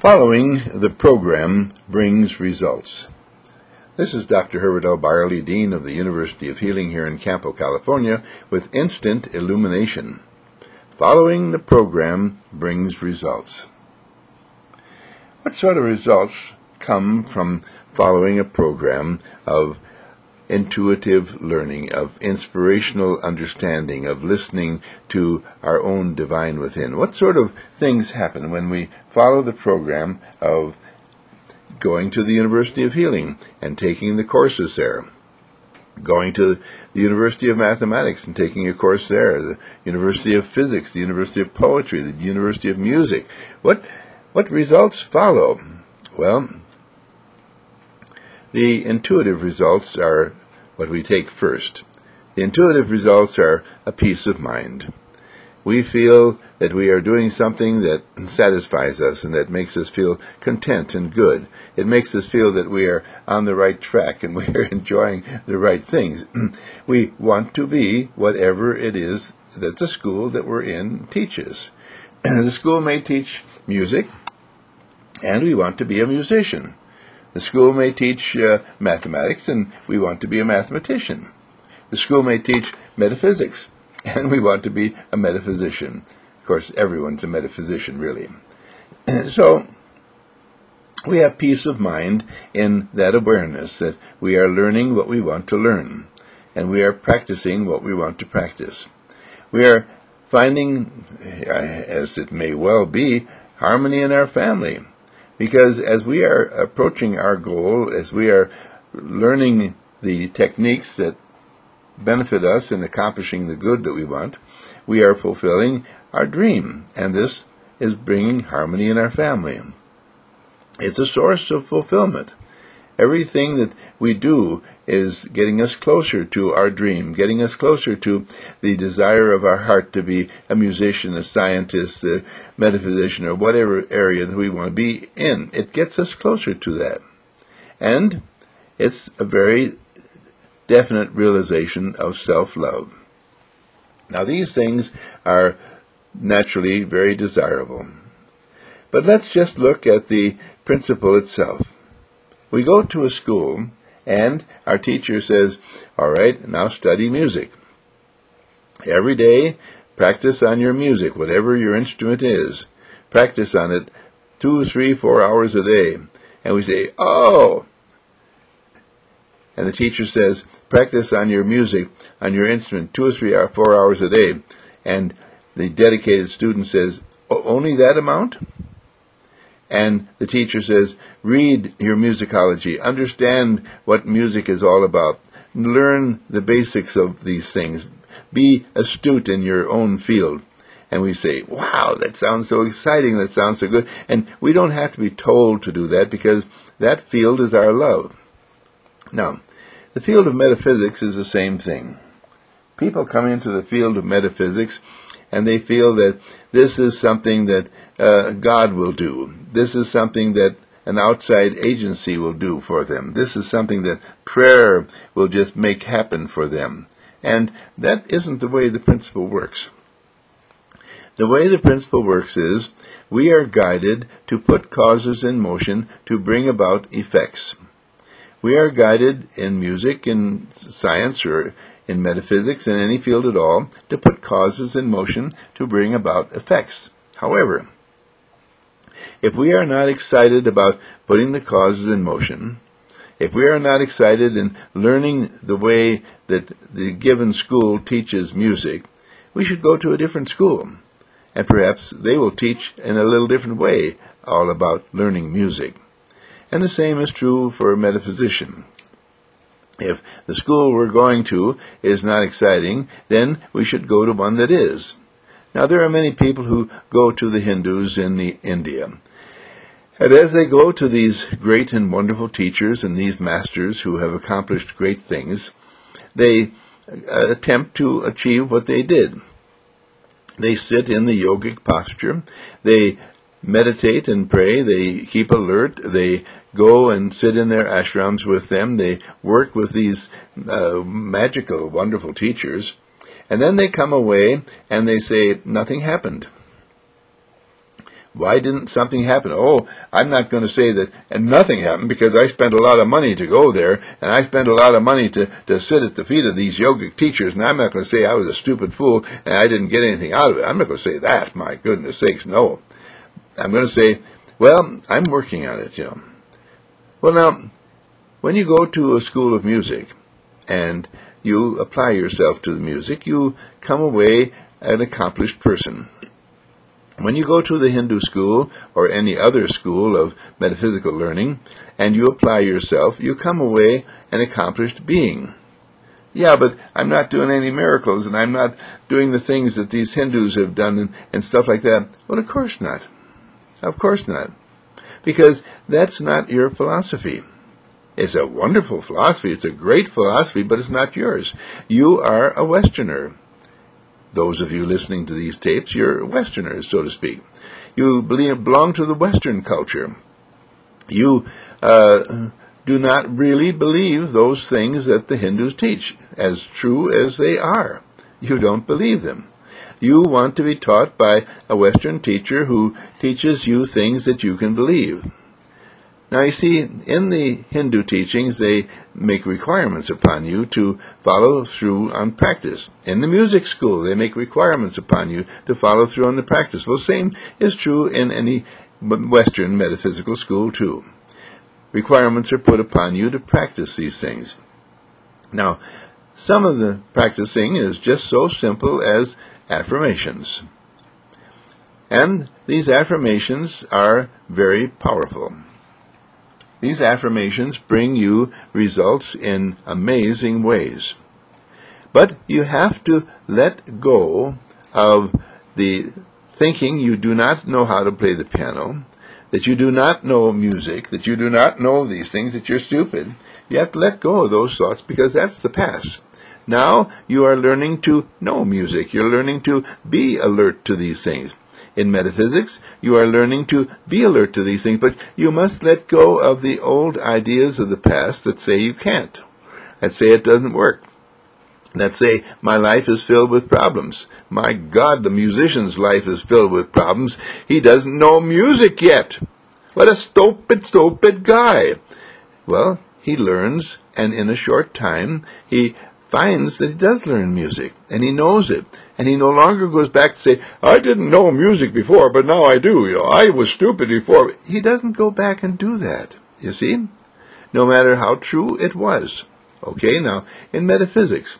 Following the program brings results. This is Dr. Herbert L. Byerly, Dean of the University of Healing here in Campo, California, with instant illumination. Following the program brings results. What sort of results come from following a program of intuitive learning, of inspirational understanding, of listening to our own divine within? What sort of things happen when we follow the program of going to the University of Healing and taking the courses there, going to the University of Mathematics and taking a course there, the University of Physics, the University of Poetry, the University of Music? What results follow? Well, the intuitive results are what we take first. The intuitive results are a peace of mind. We feel that we are doing something that satisfies us and that makes us feel content and good. It makes us feel that we are on the right track and we are enjoying the right things. We want to be whatever it is that the school that we're in teaches. The school may teach music, and we want to be a musician. The school may teach mathematics, and we want to be a mathematician. The school may teach metaphysics, and we want to be a metaphysician. Of course, everyone's a metaphysician, really. So, we have peace of mind in that awareness that we are learning what we want to learn, and we are practicing what we want to practice. We are finding, as it may well be, harmony in our family. Because as we are approaching our goal, as we are learning the techniques that benefit us in accomplishing the good that we want, we are fulfilling our dream, and this is bringing harmony in our family. It's a source of fulfillment. Everything that we do is getting us closer to our dream, getting us closer to the desire of our heart to be a musician, a scientist, a metaphysician, or whatever area that we want to be in. It gets us closer to that. And it's a very definite realization of self-love. Now, these things are naturally very desirable. But let's just look at the principle itself. We go to a school, and our teacher says, all right, now study music. Every day, practice on your music, whatever your instrument is. Practice on it 2, 3, 4 hours a day. And we say, oh! And the teacher says, practice on your music, on your instrument, 2 or 3 or 4 hours a day. And the dedicated student says, only that amount? And the teacher says, read your musicology, understand what music is all about, learn the basics of these things, be astute in your own field. And we say, wow, that sounds so exciting, that sounds so good. And we don't have to be told to do that, because that field is our love. Now, the field of metaphysics is the same thing. People come into the field of metaphysics and they feel that this is something that God will do. This is something that an outside agency will do for them. This is something that prayer will just make happen for them. And that isn't the way the principle works. The way the principle works is we are guided to put causes in motion to bring about effects. We are guided in music, in science, or in metaphysics, in any field at all, to put causes in motion to bring about effects. However, if we are not excited about putting the causes in motion, if we are not excited in learning the way that the given school teaches music, we should go to a different school. And perhaps they will teach in a little different way all about learning music. And the same is true for a metaphysician. If the school we're going to is not exciting, then we should go to one that is. Now, there are many people who go to the Hindus in India. And as they go to these great and wonderful teachers and these masters who have accomplished great things, they attempt to achieve what they did. They sit in the yogic posture, they meditate and pray, they keep alert, they go and sit in their ashrams with them, they work with these magical, wonderful teachers, and then they come away and they say, nothing happened. Why didn't something happen? Oh, I'm not going to say that and nothing happened because I spent a lot of money to go there, and I spent a lot of money to sit at the feet of these yogic teachers, and I'm not going to say I was a stupid fool and I didn't get anything out of it. I'm not going to say that, my goodness sakes, no. I'm going to say, well, I'm working on it, Well, now, when you go to a school of music and you apply yourself to the music, you come away an accomplished person. When you go to the Hindu school or any other school of metaphysical learning and you apply yourself, you come away an accomplished being. Yeah, but I'm not doing any miracles and I'm not doing the things that these Hindus have done and stuff like that. Well, of course not. Of course not. Because that's not your philosophy. It's a wonderful philosophy. It's a great philosophy, but it's not yours. You are a Westerner. Those of you listening to these tapes, you're Westerners, so to speak. You belong to the Western culture. You do not really believe those things that the Hindus teach, as true as they are. You don't believe them. You want to be taught by a Western teacher who teaches you things that you can believe. Now, you see, in the Hindu teachings, they make requirements upon you to follow through on practice. In the music school, they make requirements upon you to follow through on the practice. Well, same is true in any Western metaphysical school, too. Requirements are put upon you to practice these things. Now, some of the practicing is just so simple as affirmations. And these affirmations are very powerful. These affirmations bring you results in amazing ways. But you have to let go of the thinking you do not know how to play the piano, that you do not know music, that you do not know these things, that you're stupid. You have to let go of those thoughts because that's the past. Now you are learning to know music. You're learning to be alert to these things. In metaphysics, you are learning to be alert to these things, but you must let go of the old ideas of the past that say you can't, that say it doesn't work, that say my life is filled with problems. My God, the musician's life is filled with problems. He doesn't know music yet. What a stupid guy. Well, he learns, and in a short time, he finds that he does learn music, and he knows it. And he no longer goes back to say, I didn't know music before, but now I do. I was stupid before. He doesn't go back and do that, you see, no matter how true it was. Okay, now, in metaphysics,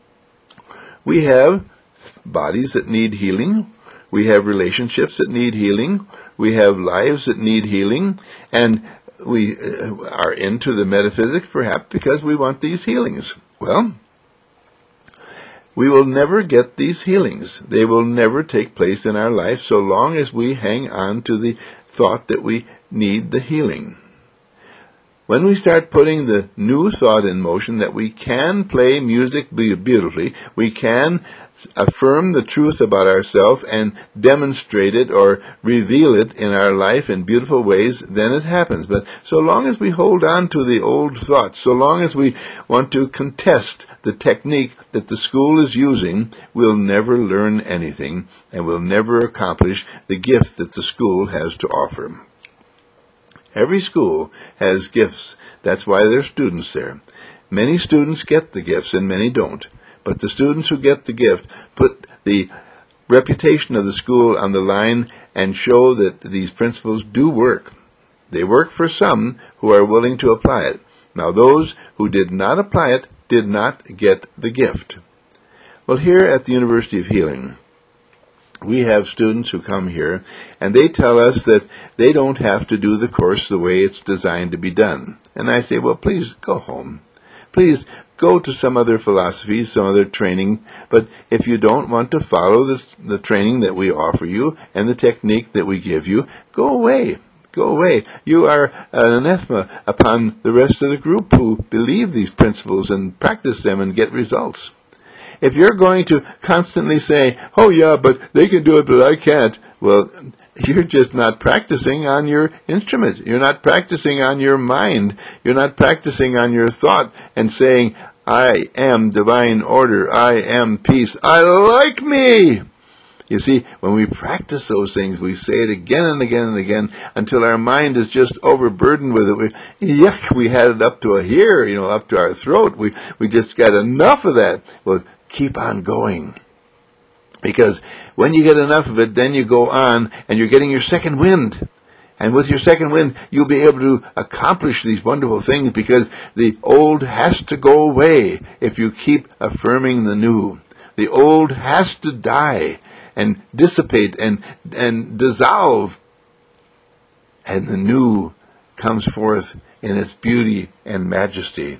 we have bodies that need healing. We have relationships that need healing. We have lives that need healing. And we are into the metaphysics perhaps because we want these healings. Well, we will never get these healings. They will never take place in our life so long as we hang on to the thought that we need the healing. When we start putting the new thought in motion that we can play music beautifully, we can affirm the truth about ourselves and demonstrate it or reveal it in our life in beautiful ways, then it happens. But so long as we hold on to the old thoughts, so long as we want to contest the technique that the school is using, we'll never learn anything and we'll never accomplish the gift that the school has to offer. Every school has gifts. That's why there are students there. Many students get the gifts and many don't. But the students who get the gift put the reputation of the school on the line and show that these principles do work. They work for some who are willing to apply it. Now those who did not apply it did not get the gift. Well, here at the University of Healing, we have students who come here, and they tell us that they don't have to do the course the way it's designed to be done. And I say, well, please go home. Please go to some other philosophy, some other training. But if you don't want to follow the training that we offer you and the technique that we give you, go away. Go away. You are an anathema upon the rest of the group who believe these principles and practice them and get results. If you're going to constantly say, oh yeah, but they can do it, but I can't, well, you're just not practicing on your instrument. You're not practicing on your mind. You're not practicing on your thought and saying, I am divine order. I am peace. I like me. You see, when we practice those things, we say it again and again and again until our mind is just overburdened with it. We had it up to here, up to our throat. We just got enough of that. Well, keep on going. Because when you get enough of it, then you go on and you're getting your second wind. And with your second wind, you'll be able to accomplish these wonderful things, because the old has to go away if you keep affirming the new. The old has to die and dissipate and dissolve, and the new comes forth in its beauty and majesty.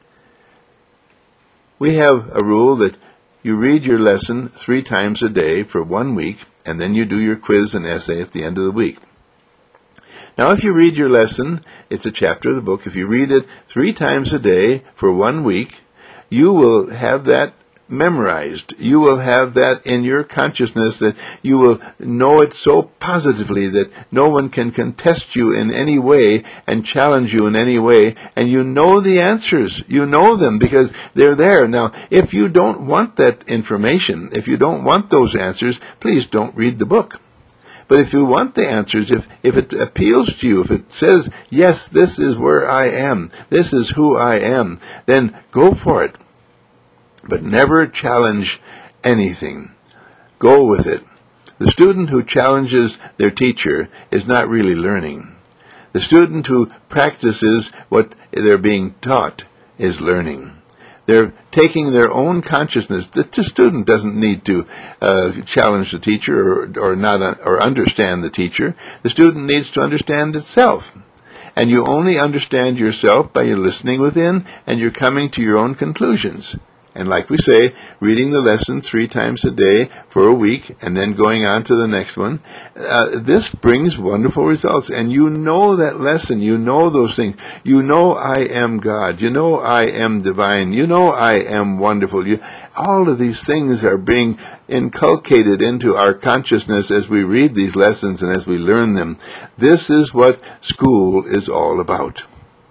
We have a rule that you read your lesson 3 times a day for 1 week, and then you do your quiz and essay at the end of the week. Now, if you read your lesson, it's a chapter of the book, if you read it 3 times a day for 1 week, you will have that memorized. You will have that in your consciousness, that you will know it so positively that no one can contest you in any way and challenge you in any way, and you know the answers. You know them because they're there. Now, if you don't want that information, if you don't want those answers, please don't read the book. But if you want the answers, if it appeals to you, if it says, yes, this is where I am, this is who I am, then go for it. But never challenge anything. Go with it. The student who challenges their teacher is not really learning. The student who practices what they're being taught is learning. They're taking their own consciousness. The student doesn't need to challenge the teacher or understand the teacher. The student needs to understand itself. And you only understand yourself by your listening within, and you're coming to your own conclusions. And like we say, reading the lesson 3 times a day for a week and then going on to the next one, this brings wonderful results. And you know that lesson. You know those things. You know I am God. You know I am divine. You know I am wonderful. All of these things are being inculcated into our consciousness as we read these lessons and as we learn them. This is what school is all about.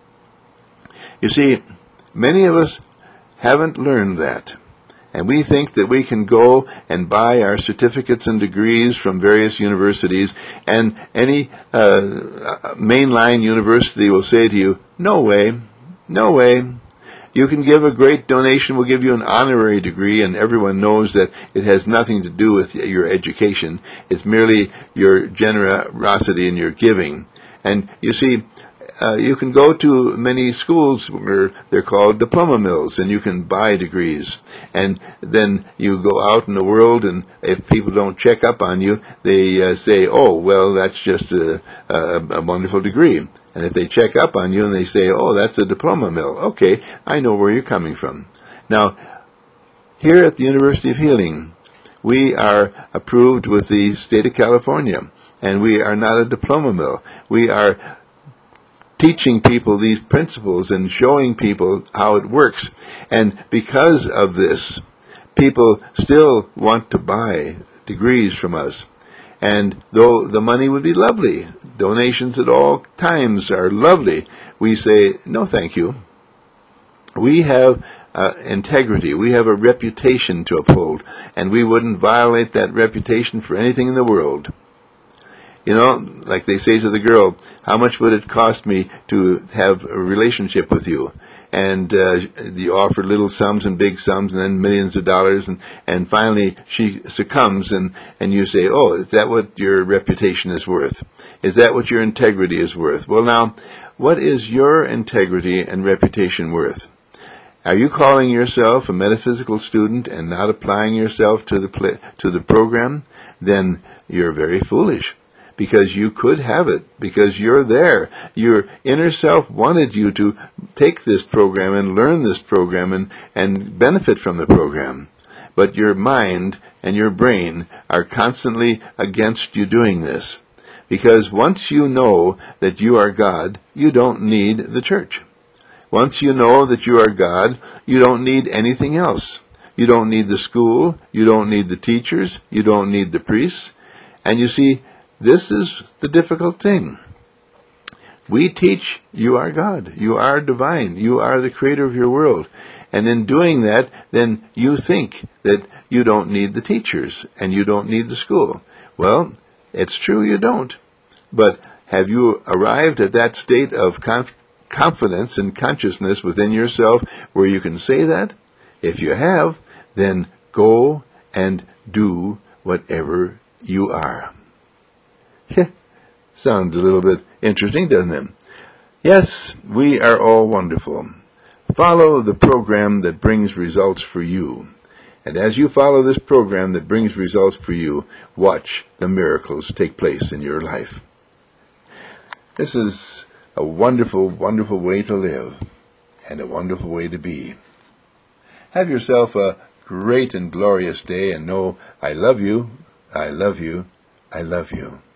You see, many of us haven't learned that. And we think that we can go and buy our certificates and degrees from various universities, and any mainline university will say to you, no way, no way. You can give a great donation, we'll give you an honorary degree, and everyone knows that it has nothing to do with your education. It's merely your generosity and your giving. And you see, you can go to many schools where they're called diploma mills, and you can buy degrees. And then you go out in the world, and if people don't check up on you, they say, oh, well, that's just a wonderful degree. And if they check up on you and they say, oh, that's a diploma mill, okay, I know where you're coming from. Now, here at the University of Healing, we are approved with the state of California, and we are not a diploma mill. We are teaching people these principles and showing people how it works. And because of this, people still want to buy degrees from us. And though the money would be lovely, donations at all times are lovely, we say, no thank you. We have integrity. We have a reputation to uphold, and we wouldn't violate that reputation for anything in the world. You know, like they say to the girl, how much would it cost me to have a relationship with you? And you offer little sums and big sums and then millions of dollars, and finally she succumbs, and you say, oh, is that what your reputation is worth? Is that what your integrity is worth? Well, now, what is your integrity and reputation worth? Are you calling yourself a metaphysical student and not applying yourself to the program? Then you're very foolish. Because you could have it, because you're there. Your inner self wanted you to take this program and learn this program and benefit from the program. But your mind and your brain are constantly against you doing this. Because once you know that you are God, you don't need the church. Once you know that you are God, you don't need anything else. You don't need the school, you don't need the teachers, you don't need the priests. And you see, this is the difficult thing. We teach you are God, you are divine, you are the creator of your world. And in doing that, then you think that you don't need the teachers and you don't need the school. Well, it's true you don't. But have you arrived at that state of confidence and consciousness within yourself where you can say that? If you have, then go and do whatever you are. Sounds a little bit interesting, doesn't it? Yes, we are all wonderful. Follow the program that brings results for you. And as you follow this program that brings results for you, watch the miracles take place in your life. This is a wonderful, wonderful way to live and a wonderful way to be. Have yourself a great and glorious day and know I love you, I love you, I love you.